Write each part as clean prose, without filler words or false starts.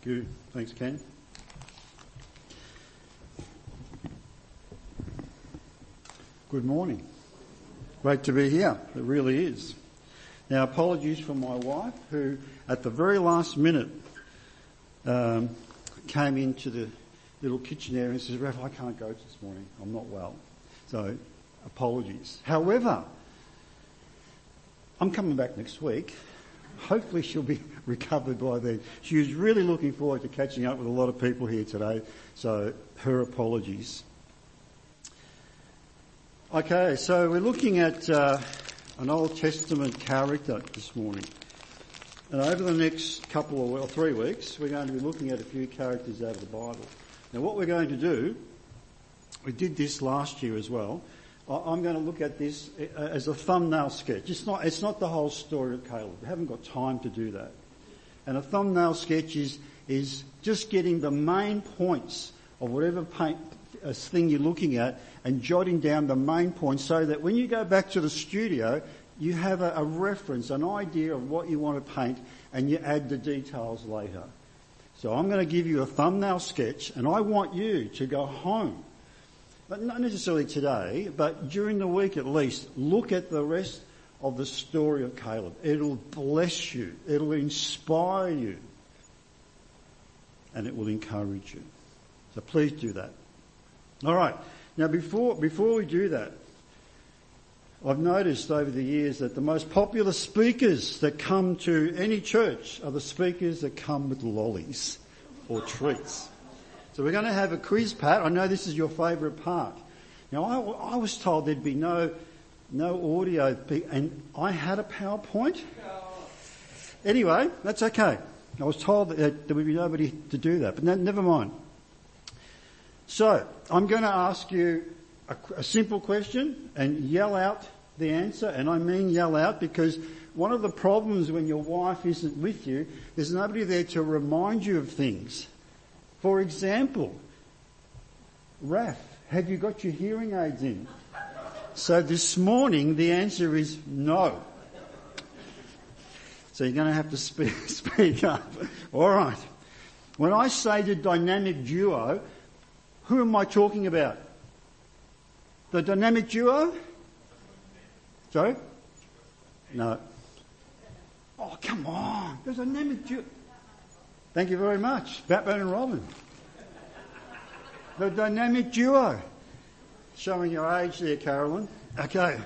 you. Thanks, Ken. Good morning. Great to be here. It really is. Now, apologies for my wife, who at the very last minute came into the little kitchen area and says, "Raph, I can't go this morning. I'm not well." So, apologies. However, I'm coming back next week. Hopefully she'll be recovered by then. She was really looking forward to catching up with a lot of people here today, so her apologies. Okay, so we're looking at an Old Testament character this morning. And over the next couple of 3 weeks, we're going to be looking at a few characters out of the Bible. Now what we're going to do, we did this last year as well. I'm going to look at this as a thumbnail sketch. It's not the whole story of Caleb. We haven't got time to do that. And a thumbnail sketch is just getting the main points of whatever thing you're looking at and jotting down the main points so that when you go back to the studio, you have a reference, an idea of what you want to paint, and you add the details later. So I'm going to give you a thumbnail sketch, and I want you to go home, but not necessarily today, but during the week at least, look at the rest of the story of Caleb. It'll bless you. It'll inspire you. And it will encourage you. So please do that. All right. Now before we do that, I've noticed over the years that the most popular speakers that come to any church are the speakers that come with lollies or treats. So we're going to have a quiz, Pat. I know this is your favourite part. Now I was told there'd be no audio, and I had a PowerPoint. Anyway, that's okay. I was told that there would be nobody to do that, but never mind. So I'm going to ask you a simple question and yell out the answer, and I mean yell out because one of the problems when your wife isn't with you, there's nobody there to remind you of things. For example, Raph, have you got your hearing aids in? So this morning the answer is no. So you're going to have to speak up. All right. When I say the dynamic duo, who am I talking about? The dynamic duo? Sorry? No. Oh, come on. The dynamic duo. Thank you very much. Batman and Robin. The dynamic duo. Showing your age there, Carolyn. Okay.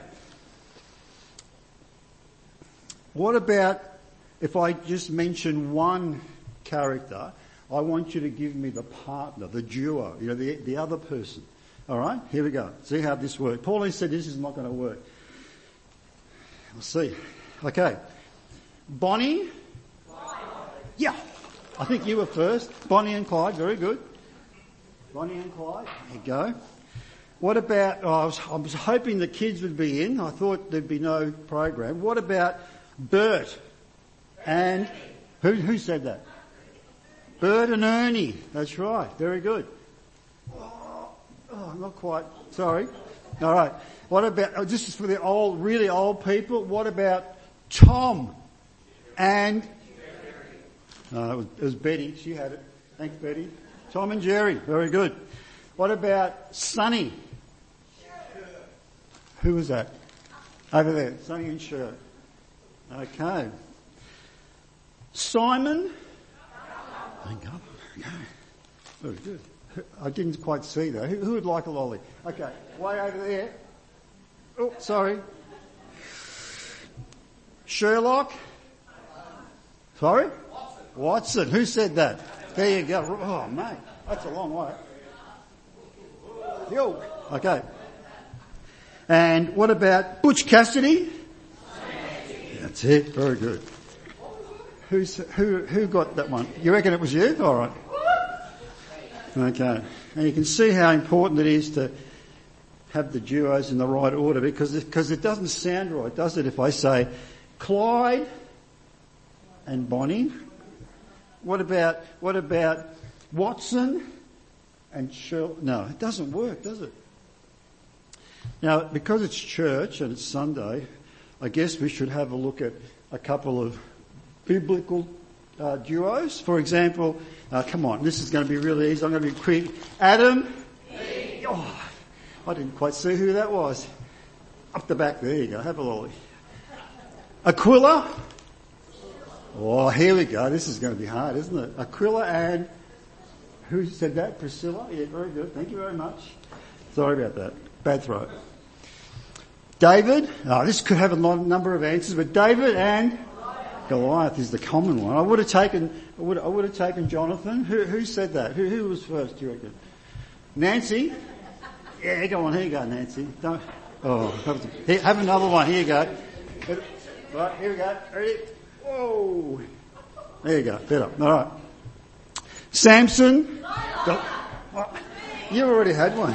What about if I just mention one character? I want you to give me the partner, the duo, the other person. All right, here we go. See how this works. Pauline said this is not going to work. We'll see. Okay. Bonnie? Yeah. I think you were first. Bonnie and Clyde, very good. Bonnie and Clyde, there you go. What about, I was hoping the kids would be in. I thought there'd be no program. What about Bert and, who said that? Bert and Ernie. That's right. Very good. Oh, not quite. Sorry. All right. What about, this is for the really old people. What about Tom and, no, it was Betty. She had it. Thanks, Betty. Tom and Jerry. Very good. What about Sonny? Who was that? Over there. Sonny and Cher. Okay. Simon? Thank God. Okay. Very good. I didn't quite see that. Who would like a lolly? Okay. Way over there. Oh, sorry. Sherlock? Sorry? Watson. Who said that? There you go. Oh, mate. That's a long way. Yo. Okay. And what about Butch Cassidy? That's it. Very good. Who got that one? You reckon it was you? All right. Okay. And you can see how important it is to have the duos in the right order because it doesn't sound right, does it? If I say Clyde and Bonnie. What about Watson and Sherlock? No, it doesn't work, does it? Now, because it's church and it's Sunday, I guess we should have a look at a couple of biblical duos. For example, come on, this is going to be really easy. I'm going to be quick. Adam. Oh, I didn't quite see who that was. Up the back, there you go. Have a lolly. Aquila. Oh, here we go. This is going to be hard, isn't it? Aquila and... Who said that? Priscilla? Yeah, very good. Thank you very much. Sorry about that. Bad throat. David. Oh, this could have a number of answers, but David and Goliath is the common one. I would have taken Jonathan. Who said that? Who was first, do you reckon? Nancy? Yeah, go on. Here you go, Nancy. Don't... Oh, have another one. Here you go. Right, here we go. Ready? Whoa. There you go. Better. All right. Samson. You already had one.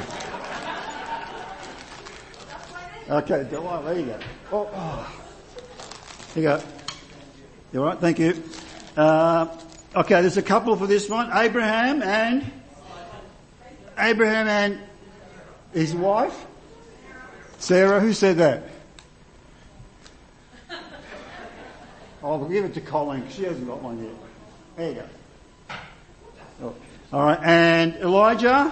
Okay, Delilah, there you go. Oh. Here you go. You alright? Thank you. Okay, there's a couple for this one. Abraham and his wife. Sarah, who said that? Oh, we'll give it to Colleen because she hasn't got one yet. There you go. Oh. Alright, and Elijah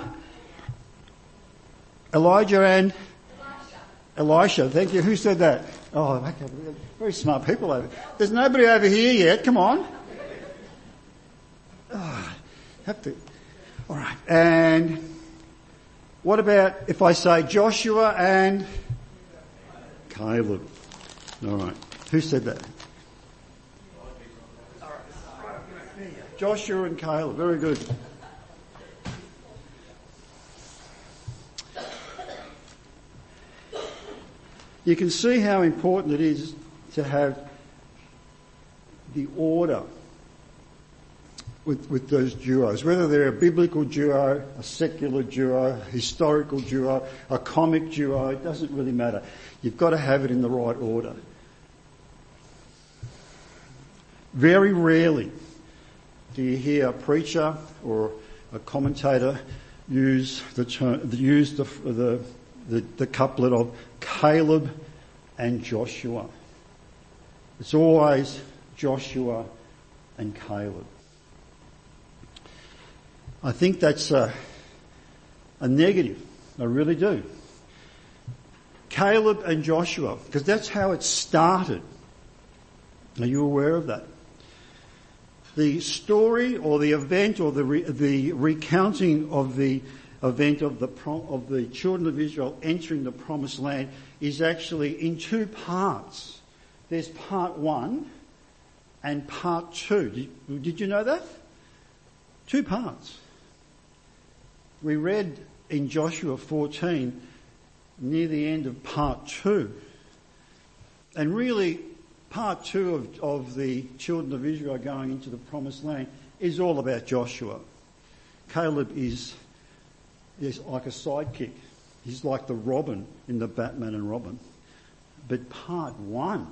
and Elisha. Thank you. Who said that? Oh, okay. Very smart people over here. There's nobody over here yet. Come on. Oh, have to. Alright, and what about if I say Joshua and Caleb? Alright. Who said that? Joshua and Caleb. Very good. You can see how important it is to have the order with those duos, whether they're a biblical duo, a secular duo, a historical duo, a comic duo, it doesn't really matter. You've got to have it in the right order. Very rarely do you hear a preacher or a commentator use the couplet of Caleb and Joshua. It's always Joshua and Caleb. I think that's a negative. I really do. Caleb and Joshua, because that's how it started. Are you aware of that? The story or the event or the recounting of the event of the children of Israel entering the promised land is actually in two parts. There's part 1 and part 2. Did you know that? 2 parts. We read in Joshua 14 near the end of part 2. And really, part 2 of the children of Israel going into the promised land is all about Joshua. Caleb is like a sidekick. He's like the Robin in the Batman and Robin. But part one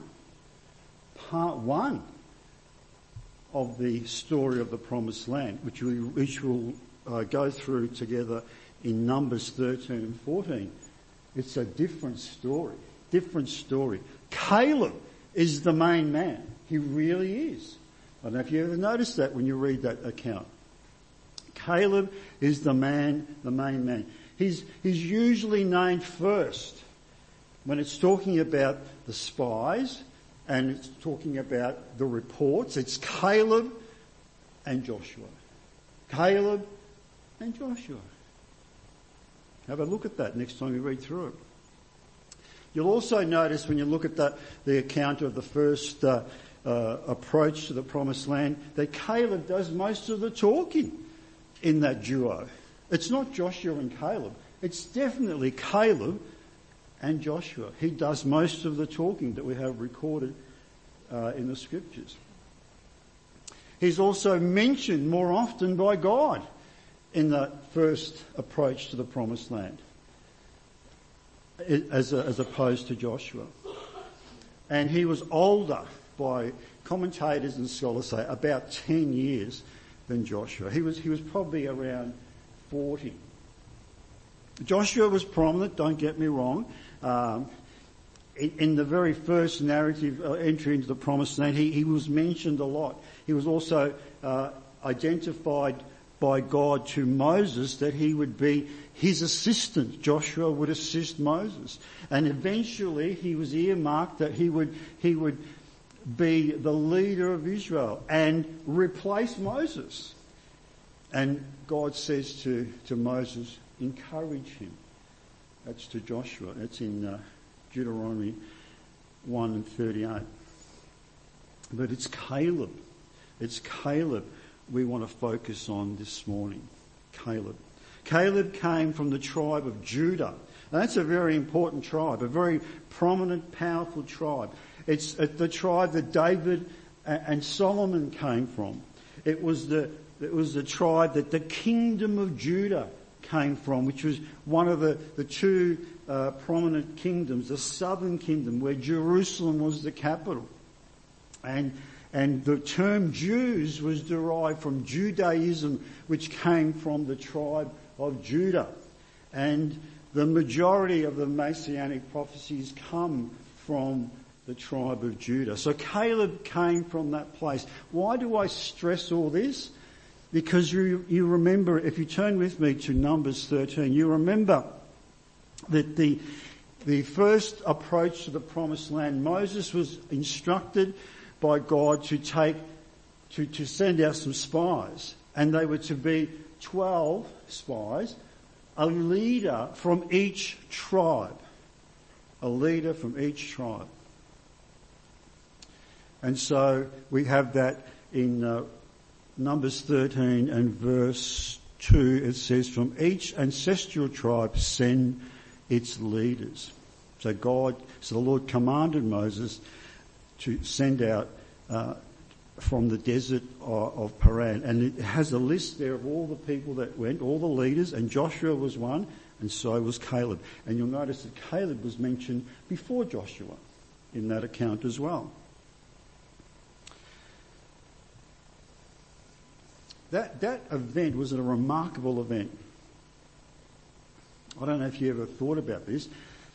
of the story of the promised land, which we'll go through together in Numbers 13 and 14, it's a different story. Caleb is the main man. He really is. I don't know if you ever noticed that when you read that account. Caleb is the main man. He's usually named first when it's talking about the spies and it's talking about the reports. It's Caleb and Joshua. Caleb and Joshua. Have a look at that next time you read through it. You'll also notice when you look at the account of the first approach to the promised land that Caleb does most of the talking in that duo. It's not Joshua and Caleb. It's definitely Caleb and Joshua. He does most of the talking that we have recorded in the scriptures. He's also mentioned more often by God in the first approach to the promised land as opposed to Joshua. And he was older by commentators and scholars say about 10 years than Joshua. He was probably around 40. Joshua was prominent, don't get me wrong. in the very first narrative entry into the Promised Land, he was mentioned a lot. He was also identified by God to Moses that he would be his assistant. Joshua would assist Moses. And eventually he was earmarked that he would be the leader of Israel and replace Moses. And God says to Moses, encourage him. That's to Joshua. That's in Deuteronomy 1:38. But it's Caleb. It's Caleb we want to focus on this morning. Caleb. Caleb came from the tribe of Judah. Now, that's a very important tribe, a very prominent, powerful tribe. It's the tribe that David and Solomon came from. It was the tribe that the kingdom of Judah came from, which was one of the two prominent kingdoms, the southern kingdom, where Jerusalem was the capital. And the term Jews was derived from Judaism, which came from the tribe of Judah. And the majority of the Messianic prophecies come from the tribe of Judah. So Caleb came from that place. Why do I stress all this? Because you remember, if you turn with me to Numbers 13, you remember that the first approach to the Promised Land, Moses was instructed by God to send out some spies, and they were to be 12 spies, a leader from each tribe. A leader from each tribe. And so we have that in Numbers 13 and verse 2. It says, from each ancestral tribe send its leaders. So the Lord commanded Moses to send out from the desert of Paran. And it has a list there of all the people that went, all the leaders, and Joshua was one, and so was Caleb. And you'll notice that Caleb was mentioned before Joshua in that account as well. That event was a remarkable event. I don't know if you ever thought about this.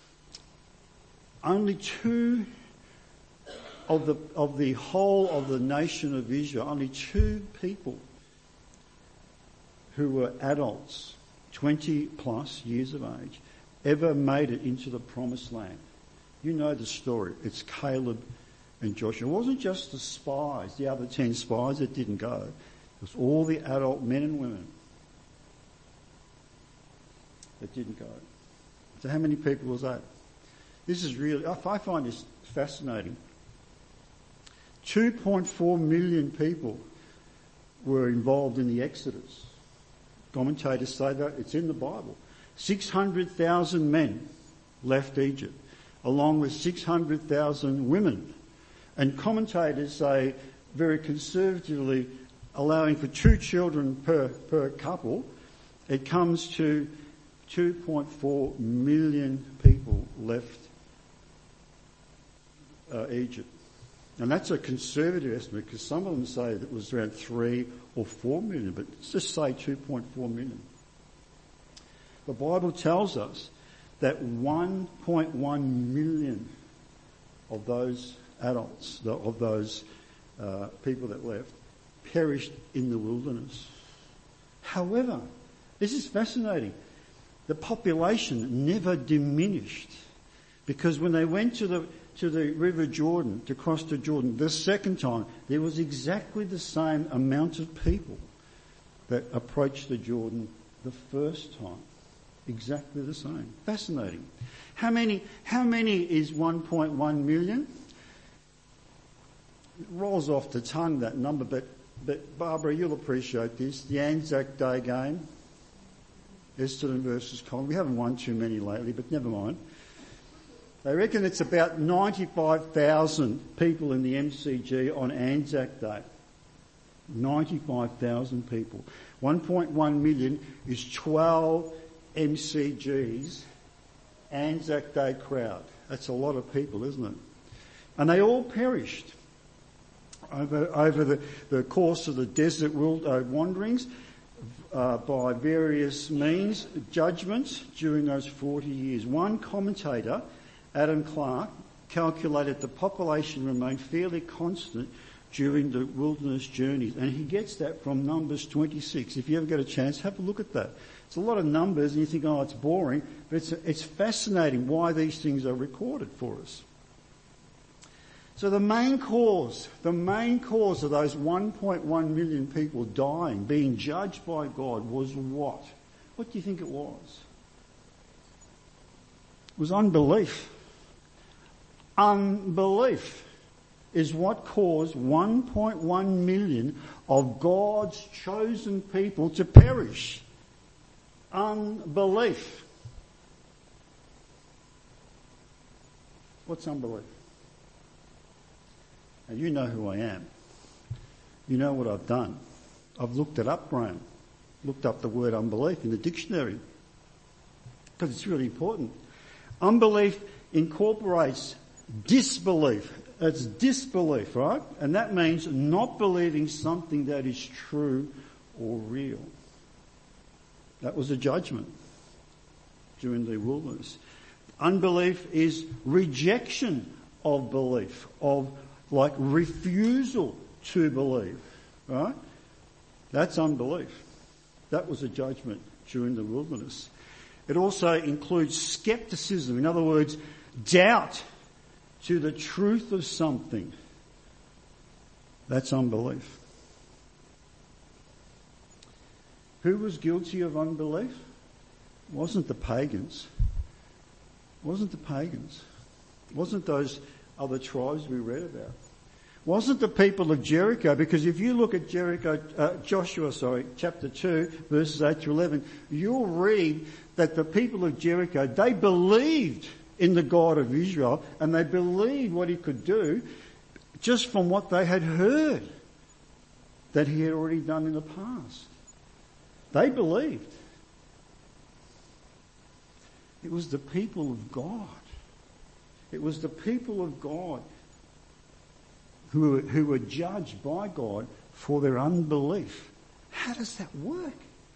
Only two of the whole of the nation of Israel, only two people who were adults, 20 plus years of age, ever made it into the Promised Land. You know the story. It's Caleb and Joshua. It wasn't just the spies, the other 10 spies that didn't go. It was all the adult men and women that didn't go. So how many people was that? This is really, I find this fascinating. 2.4 million people were involved in the Exodus. Commentators say that it's in the Bible. 600,000 men left Egypt, along with 600,000 women. And commentators say, very conservatively, allowing for 2 children per couple, it comes to 2.4 million people left Egypt. And that's a conservative estimate, because some of them say that it was around 3 or 4 million, but let's just say 2.4 million. The Bible tells us that 1.1 million of those adults, of those people that left, perished in the wilderness. However, this is fascinating. The population never diminished, because when they went to the River Jordan, to cross to Jordan, the second time, there was exactly the same amount of people that approached the Jordan the first time. Exactly the same. Fascinating. How many is 1.1 million? It rolls off the tongue, that number, but Barbara, you'll appreciate this. The Anzac Day game, Essendon versus Collingwood. We haven't won too many lately, but never mind. They reckon it's about 95,000 people in the MCG on Anzac Day. 95,000 people. 1.1 million is 12 MCGs, Anzac Day crowd. That's a lot of people, isn't it? And they all perished over the course of the desert wanderings by various means, judgments during those 40 years. One commentator, Adam Clark, calculated the population remained fairly constant during the wilderness journeys. And he gets that from Numbers 26. If you ever get a chance, have a look at that. It's a lot of numbers and you think, oh, it's boring, but it's fascinating why these things are recorded for us. So the main cause of those 1.1 million people dying, being judged by God, was what? What do you think it was? It was unbelief. Unbelief is what caused 1.1 million of God's chosen people to perish. Unbelief. What's unbelief? Now you know who I am. You know what I've done. I've looked it up, Graham. Looked up the word unbelief in the dictionary. Because it's really important. Unbelief incorporates disbelief. It's disbelief, right? And that means not believing something that is true or real. That was a judgment during the wilderness. Unbelief is rejection of belief, of like refusal to believe, right? That's unbelief. That was a judgment during the wilderness. It also includes skepticism. In other words, doubt to the truth of something. That's unbelief. Who was guilty of unbelief? It wasn't the pagans. It wasn't the pagans. It wasn't those other tribes we read about. It wasn't the people of Jericho, because if you look at Joshua, chapter 2, verses 8 to 11, you'll read that the people of Jericho, they believed in the God of Israel, and they believed what he could do just from what they had heard that he had already done in the past. They believed. It was the people of God. It was the people of God who were judged by God for their unbelief. How does that work?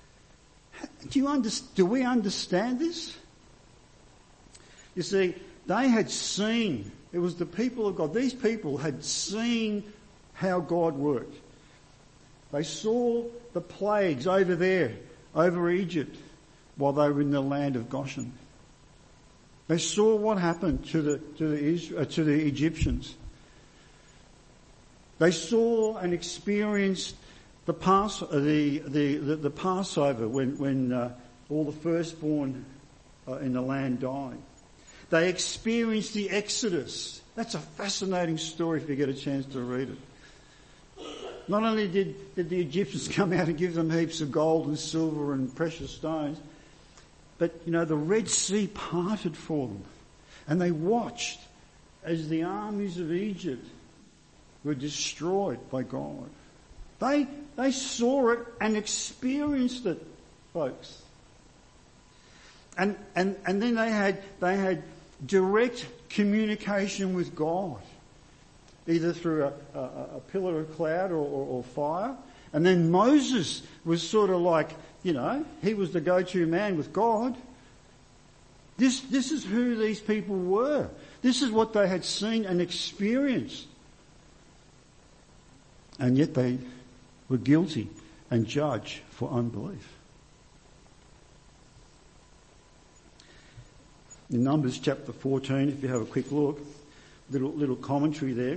Do we understand this? You see, they had seen, it was the people of God, these people had seen how God worked. They saw the plagues over there, over Egypt, while they were in the land of Goshen. They saw what happened to the Egyptians. They saw and experienced the Passover when all the firstborn in the land died. They experienced the Exodus. That's a fascinating story if you get a chance to read it. Not only did the Egyptians come out and give them heaps of gold and silver and precious stones, but the Red Sea parted for them. And they watched as the armies of Egypt were destroyed by God. They saw it and experienced it, folks. And then they had direct communication with God, either through a pillar of cloud or fire. And then Moses was sort of like, he was the go-to man with God. This is who these people were. This is what they had seen and experienced. And yet they were guilty and judged for unbelief. In Numbers chapter 14, if you have a quick look, little commentary there.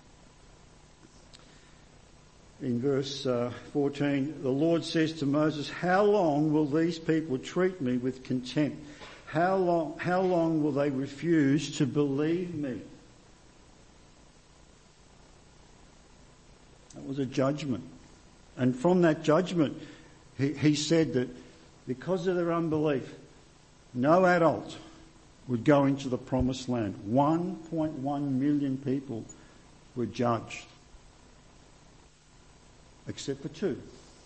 In verse 14, the Lord says to Moses, "How long will these people treat me with contempt? How long will they refuse to believe me?" That was a judgment. And from that judgment, he said that because of their unbelief, no adult would go into the promised land. 1.1 million people were judged. Except for two.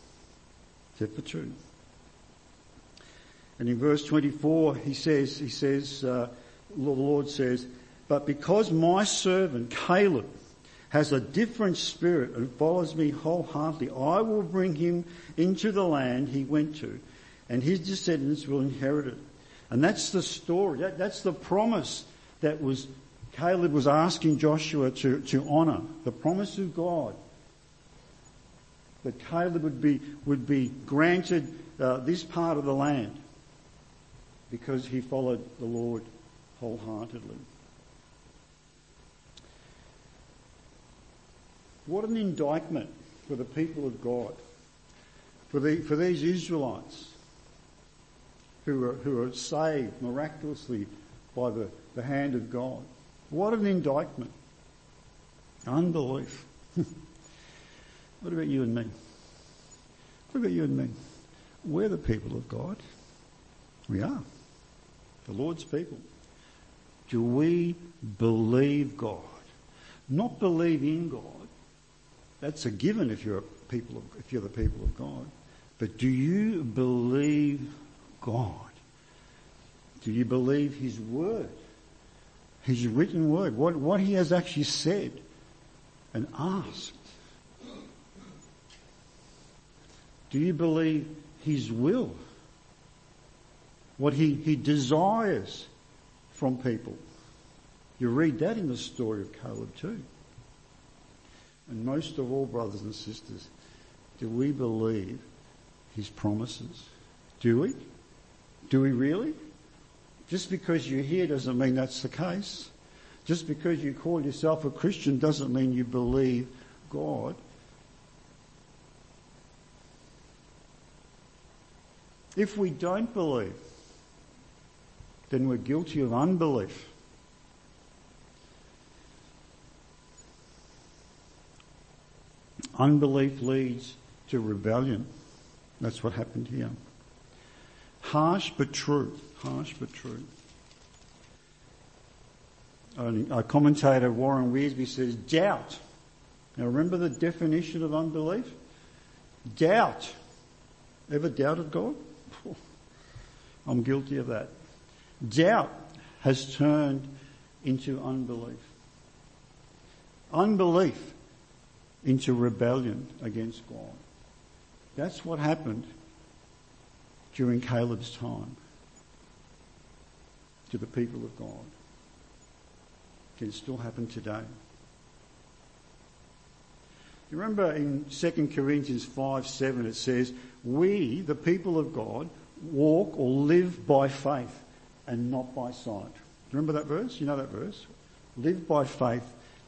And in verse 24, the Lord says, "But because my servant Caleb has a different spirit and follows me wholeheartedly, I will bring him into the land he went to, and his descendants will inherit it." And that's the story. That's the promise that was Caleb was asking Joshua to honour the promise of God, that Caleb would be granted this part of the land because he followed the Lord wholeheartedly. What an indictment for the people of God, for these Israelites who are saved miraculously by the hand of God. What an indictment. Unbelief. What about you and me? What about you and me? We're the people of God. We are. The Lord's people. Do we believe God? Not believe in God. That's a given if you're the people of God. But do you believe God? Do you believe His word? His written word, what He has actually said and asked. Do you believe His will? What He desires from people? You read that in the story of Caleb too. And most of all, brothers and sisters, do we believe His promises? Do we? Do we really? Just because you're here doesn't mean that's the case. Just because you call yourself a Christian doesn't mean you believe God. If we don't believe, then we're guilty of unbelief. Unbelief leads to rebellion. That's what happened here. Harsh but true. Harsh but true. A commentator, Warren Wiersbe, says doubt. Now remember the definition of unbelief? Doubt. Ever doubted God? I'm guilty of that. Doubt has turned into unbelief. Unbelief into rebellion against God. That's what happened during Caleb's time to the people of God. It can still happen today. You remember in 2 Corinthians 5:7 it says, we, the people of God, walk or live by faith and not by sight. Remember that verse? You know that verse? Live by faith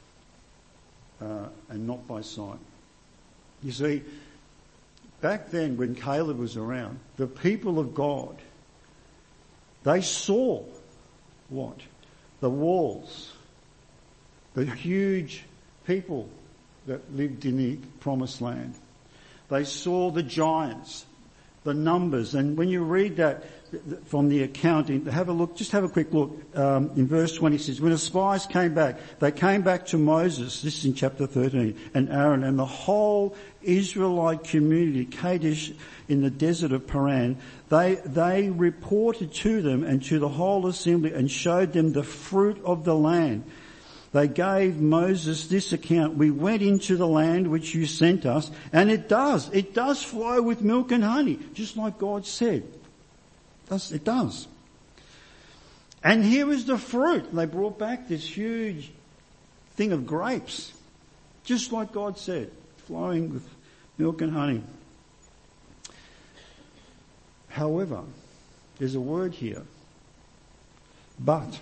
and not by sight. You see, back then when Caleb was around, the people of God, they saw what? The walls, the huge people that lived in the promised land. They saw the giants, the numbers, and when you read that from the account, just have a quick look. In verse 20 it says, when the spies came back, they came back to Moses, this is in chapter 13, and Aaron and the whole Israelite community, Kadesh in the desert of Paran. They reported to them and to the whole assembly and showed them the fruit of the land. They gave Moses this account. We went into the land which you sent us, and it does flow with milk and honey, just like God said. It does. And here is the fruit. They brought back this huge thing of grapes, just like God said, flowing with milk and honey. However, there's a word here. But.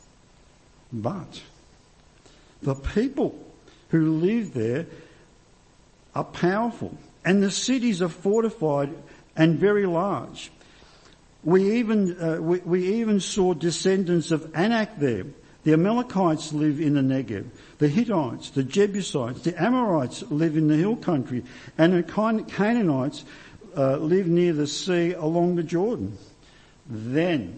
The people who live there are powerful, and the cities are fortified and very large. We even saw descendants of Anak there. The Amalekites live in the Negev. The Hittites, the Jebusites, the Amorites live in the hill country, and the Canaanites live near the sea along the Jordan. Then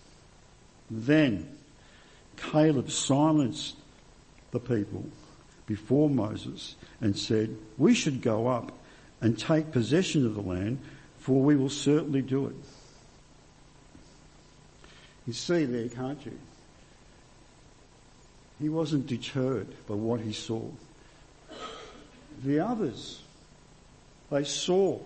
Caleb silenced the people before Moses and said, we should go up and take possession of the land, for we will certainly do it. You see there, can't you? He wasn't deterred by what he saw. The others, they saw,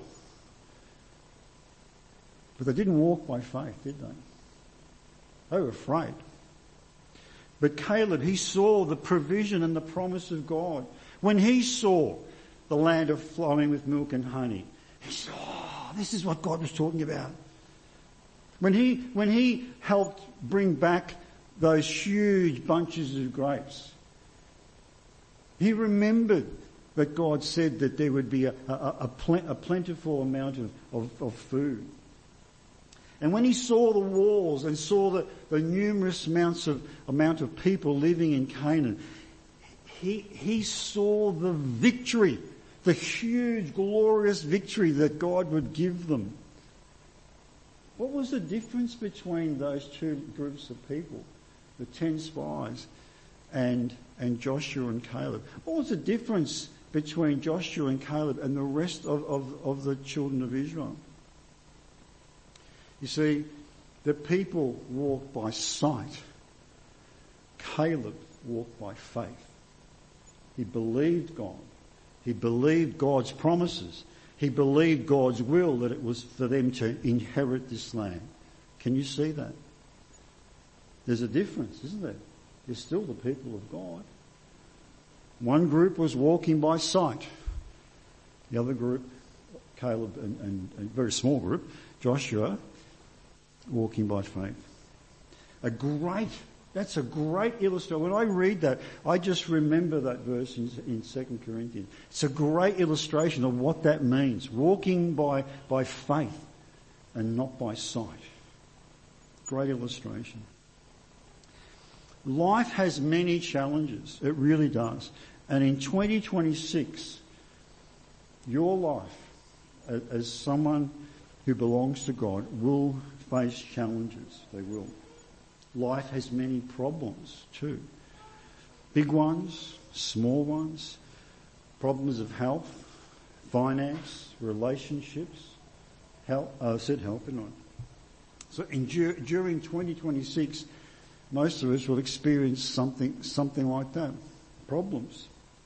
but they didn't walk by faith, did they? They were afraid. But Caleb, he saw the provision and the promise of God. When he saw the land of flowing with milk and honey, he said, oh, this is what God was talking about. When he helped bring back those huge bunches of grapes, he remembered that God said that there would be a plentiful amount of food. And when he saw the walls and saw the numerous amount of people living in Canaan, he saw the victory, the huge, glorious victory that God would give them. What was the difference between those two groups of people, the 10 spies and Joshua and Caleb? What was the difference between Joshua and Caleb and the rest of the children of Israel? You see, the people walked by sight. Caleb walked by faith. He believed God. He believed God's promises. He believed God's will, that it was for them to inherit this land. Can you see that? There's a difference, isn't there? They're still the people of God. One group was walking by sight. The other group, Caleb and a very small group, Joshua, walking by faith. That's a great illustration. When I read that, I just remember that verse in 2 Corinthians. It's a great illustration of what that means. Walking by faith and not by sight. Great illustration. Life has many challenges. It really does. And in 2026, your life as someone who belongs to God will face challenges. They will. Life has many problems too. Big ones, small ones, problems of health, finance, relationships. Health, I said health, didn't I? So during 2026, most of us will experience something like that. Problems.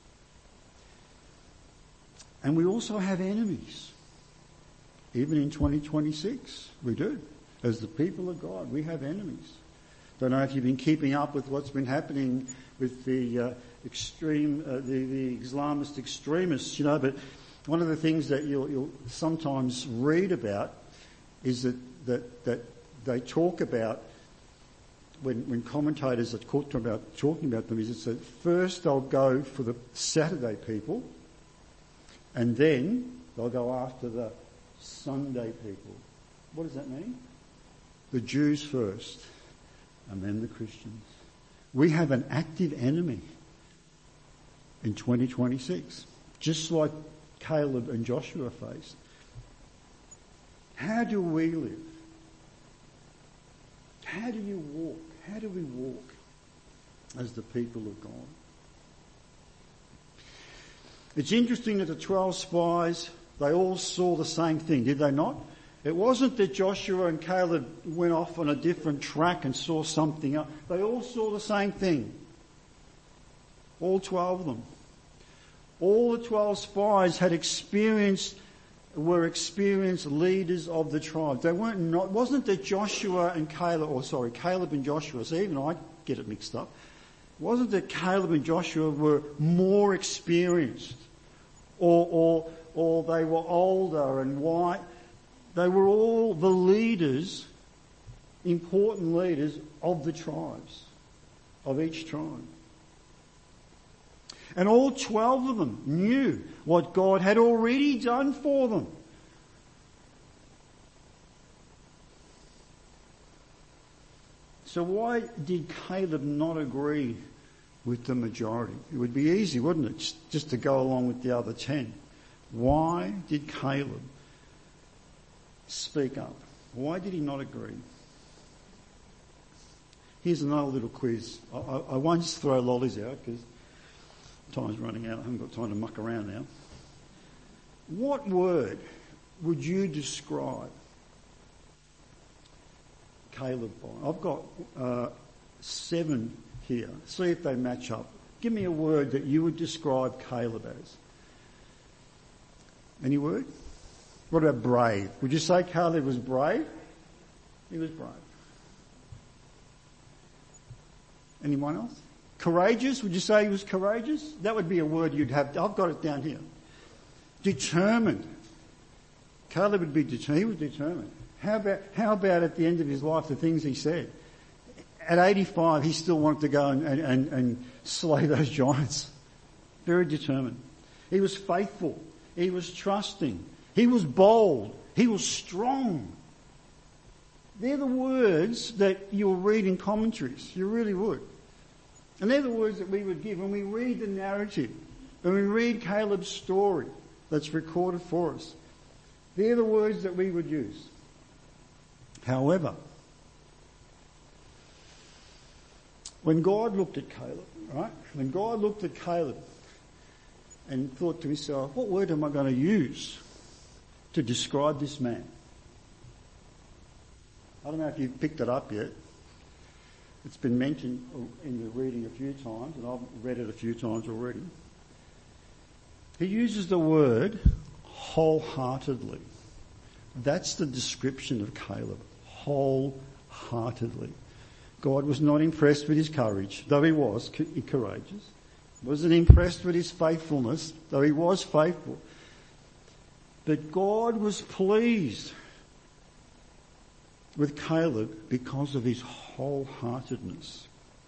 And we also have enemies. Even in 2026, we do. As the people of God, we have enemies. Don't know if you've been keeping up with what's been happening with the the Islamist extremists, but one of the things that you'll sometimes read about is that they talk about when commentators are talking about them, is it's that first they'll go for the Saturday people, and then they'll go after the Sunday people. What does that mean? The Jews first, and then the Christians. We have an active enemy in 2026, just like Caleb and Joshua faced. How do we live? How do you walk? How do we walk as the people of God? It's interesting that the 12 spies, they all saw the same thing, did they not? It wasn't that Joshua and Caleb went off on a different track and saw something else. They all saw the same thing. All 12 of them. All the 12 spies were experienced leaders of the tribe. It wasn't that Caleb and Joshua, so even I get it mixed up. It wasn't that Caleb and Joshua were more experienced or they were older and white. They were all the leaders, important leaders of the tribes, of each tribe. And all 12 of them knew what God had already done for them. So why did Caleb not agree with the majority? It would be easy, wouldn't it, just to go along with the other 10. Why did Caleb speak up? Why did he not agree? Here's another little quiz. I won't just throw lollies out because time's running out. I haven't got time to muck around now. What word would you describe Caleb by? I've got 7 here. See if they match up. Give me a word that you would describe Caleb as. Any word? What about brave? Would you say Caleb was brave? He was brave. Anyone else? Courageous? Would you say he was courageous? That would be a word you'd have. I've got it down here. Determined. Caleb would be determined. He was determined. How about at the end of his life, the things he said? At 85, he still wanted to go and slay those giants. Very determined. He was faithful. He was trusting. He was bold. He was strong. They're the words that you'll read in commentaries. You really would. And they're the words that we would give when we read the narrative, when we read Caleb's story that's recorded for us. They're the words that we would use. However, when God looked at Caleb, right? When God looked at Caleb and thought to himself, what word am I going to use to describe this man? I don't know if you've picked it up yet. It's been mentioned in the reading a few times, and I've read it a few times already. He uses the word wholeheartedly. That's the description of Caleb. Wholeheartedly. God was not impressed with his courage, though he was courageous. Wasn't impressed with his faithfulness, though he was faithful. But God was pleased with Caleb because of his wholeheartedness.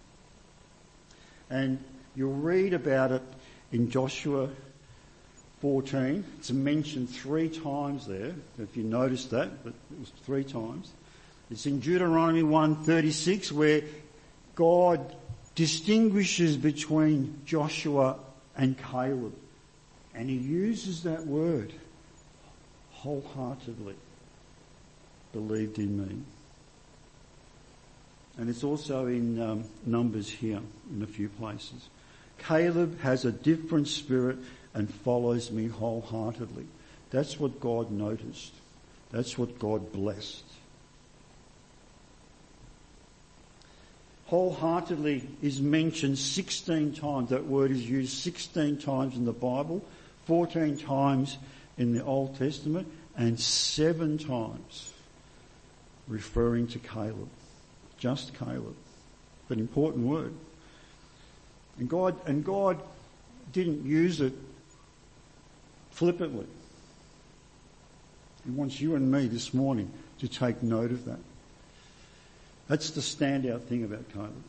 And you'll read about it in Joshua 14. It's mentioned 3 times there, if you noticed that, but it was 3 times. It's in Deuteronomy 1:36 where God distinguishes between Joshua and Caleb. And he uses that word, wholeheartedly believed in me. And it's also in Numbers here in a few places. Caleb has a different spirit and follows me wholeheartedly. That's what God noticed. That's what God blessed. Wholeheartedly is mentioned 16 times. That word is used 16 times in the Bible, 14 times in the Old Testament, and 7 times referring to Caleb. Just Caleb. It's an important word. And God didn't use it flippantly. He wants you and me this morning to take note of that. That's the standout thing about Caleb.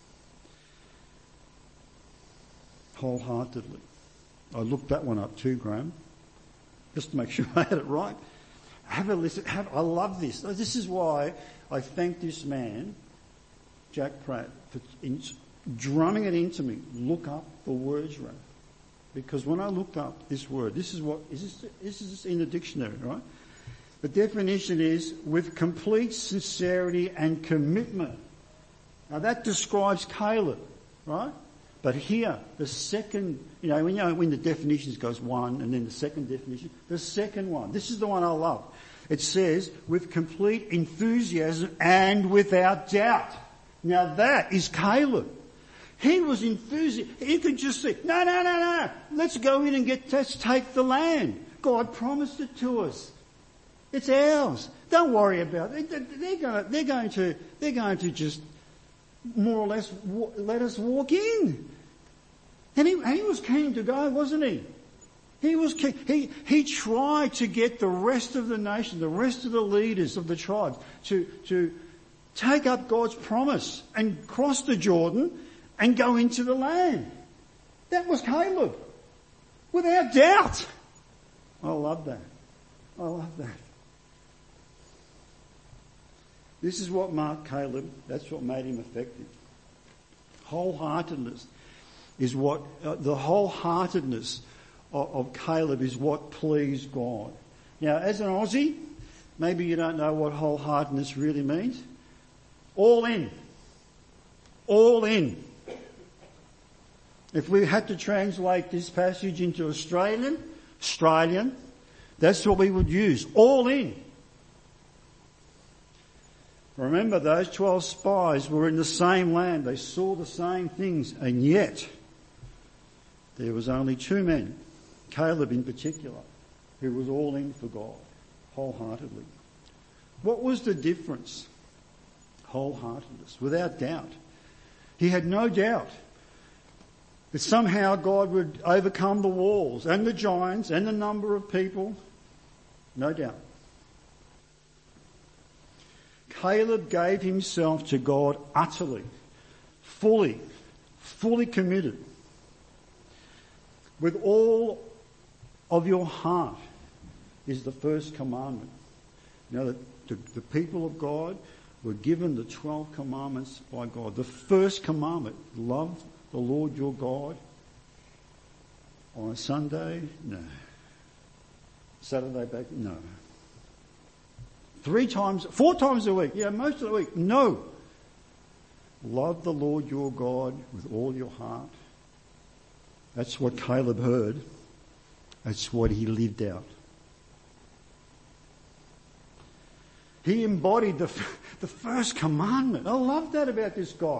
Wholeheartedly. I looked that one up too, Graham, just to make sure I had it right. Have a listen. I love this. This is why I thank this man, Jack Pratt, for drumming it into me. Look up the words, Ray. Because when I looked up this word, this is in the dictionary, right? The definition is with complete sincerity and commitment. Now that describes Caleb, right? But here, the second, when the definitions goes one and then the second definition, the second one, this is the one I love. It says with complete enthusiasm and without doubt. Now that is Caleb. He was enthusiastic. He could just say, no. Let's go in and let's take the land. God promised it to us. It's ours. Don't worry about it. They're going to just more or less let us walk in. And he was keen to go, wasn't he? He was keen. He tried to get the rest of the nation, the rest of the leaders of the tribes to take up God's promise and cross the Jordan and go into the land. That was Caleb. Without doubt. I love that. This is what marked Caleb. That's what made him effective. Wholeheartedness is what, the wholeheartedness of Caleb is what pleased God. Now, as an Aussie, maybe you don't know what wholeheartedness really means. All in. All in. If we had to translate this passage into Australian, that's what we would use. All in. Remember, those 12 spies were in the same land. They saw the same things, and yet there was only 2 men, Caleb in particular, who was all in for God, wholeheartedly. What was the difference? Wholeheartedness, without doubt. He had no doubt that somehow God would overcome the walls and the giants and the number of people. No doubt. Caleb gave himself to God utterly, fully committed. With all of your heart is the first commandment. You know, the people of God were given the 12 commandments by God. The first commandment, love the Lord your God. On a Sunday? No. Saturday back? No. 4 times a week? Yeah, most of the week. No. Love the Lord your God with all your heart. That's what Caleb heard. That's what he lived out. He embodied the first commandment. I love that about this guy.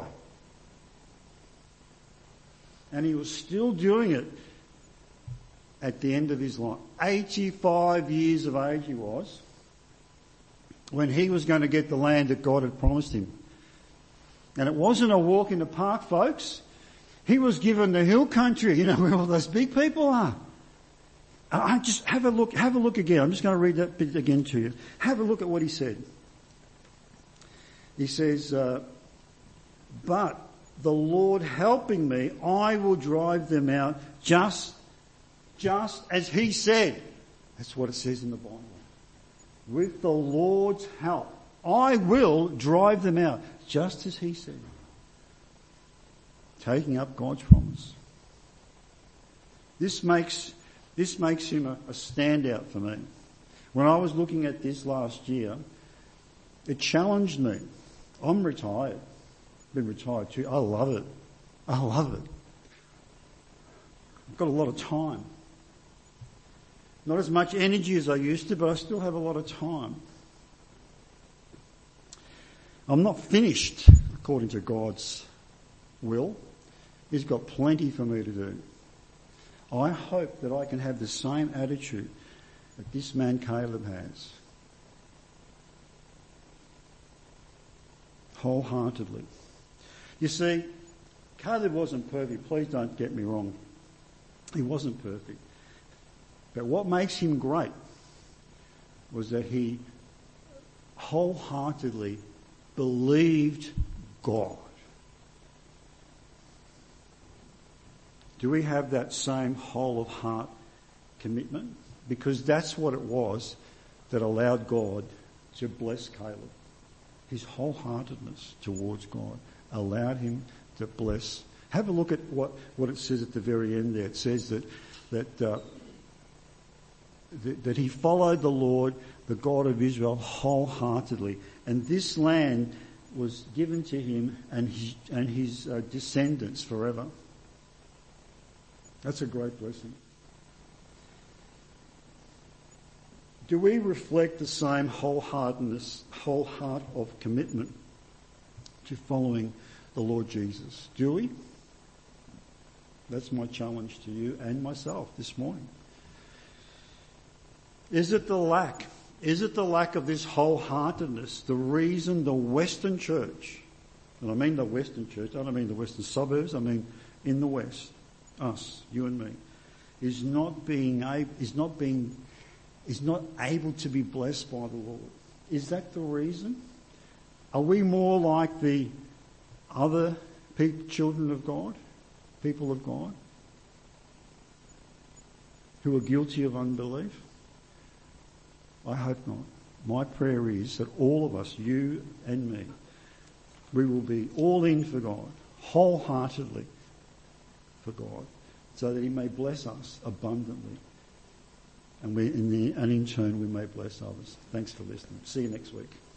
And he was still doing it at the end of his life. 85 years of age he was, when he was going to get the land that God had promised him. And it wasn't a walk in the park, folks. He was given the hill country, you know, where all those big people are. Just have a look again. I'm just going to read that bit again to you. Have a look at what he said. He says, but the Lord helping me, I will drive them out just as he said. That's what it says in the Bible. With the Lord's help, I will drive them out just as he said. Taking up God's promise. This makes him a standout for me. When I was looking at this last year, it challenged me. I'm retired. Been retired too. I love it. I've got a lot of time. Not as much energy as I used to, but I still have a lot of time. I'm not finished according to God's will. He's got plenty for me to do. I hope that I can have the same attitude that this man Caleb has. Wholeheartedly. You see, Caleb wasn't perfect. Please don't get me wrong. He wasn't perfect. But what makes him great was that he wholeheartedly believed God. Do we have that same whole of heart commitment? Because that's what it was that allowed God to bless Caleb. His wholeheartedness towards God allowed him to bless. Have a look at what it says at the very end there. It says that he followed the Lord, the God of Israel, wholeheartedly. And this land was given to him and his descendants forever. That's a great blessing. Do we reflect the same whole heart of commitment to following the Lord Jesus? Do we? That's my challenge to you and myself this morning. Is it the lack of this wholeheartedness, the reason the Western church, and I mean the Western church, I don't mean the Western suburbs, I mean in the West, us, you and me, is not able to be blessed by the Lord? Is that the reason? Are we more like the other children of God, people of God, who are guilty of unbelief? I hope not. My prayer is that all of us, you and me, we will be all in for God, wholeheartedly for God, so that he may bless us abundantly. And in turn we may bless others. Thanks for listening. See you next week.